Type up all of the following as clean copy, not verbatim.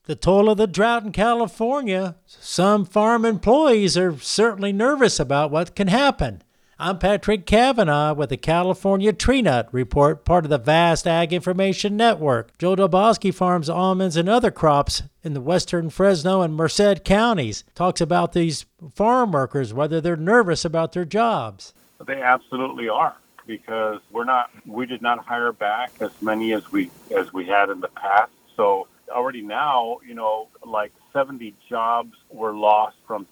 The toll of the drought in California. Some farm employees are certainly nervous about what can happen. I'm Patrick Cavanaugh with the California Tree Nut Report, part of the vast Ag Information Network. Joe Dobosky farms almonds and other crops in the western Fresno and Merced counties. Talks about these farm workers, whether they're nervous about their jobs. They absolutely are, because we did not hire back as many as we had in the past. So already now, like 70 jobs were lost from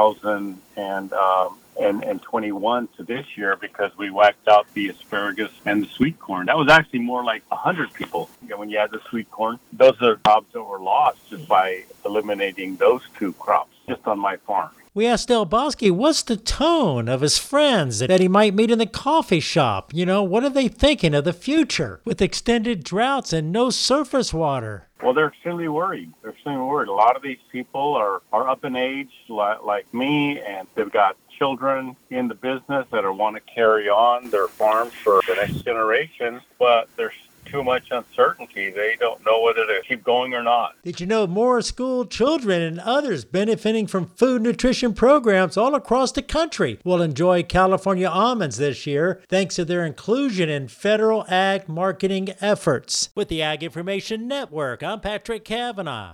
2021 to this year because we whacked out the asparagus and the sweet corn. That was actually more like 100 people. When you add the sweet corn, those are jobs that were lost just by eliminating those two crops just on my farm. We asked Dobosky what's the tone of his friends that he might meet in the coffee shop. What are they thinking of the future with extended droughts and no surface water? Well, they're extremely worried. A lot of these people are up in age like me, and they've got children in the business that want to carry on their farms for the next generation, but there's too much uncertainty. They don't know whether to keep going or not. Did you know more school children and others benefiting from food nutrition programs all across the country will enjoy California almonds this year thanks to their inclusion in federal ag marketing efforts? With the Ag Information Network, I'm Patrick Cavanaugh.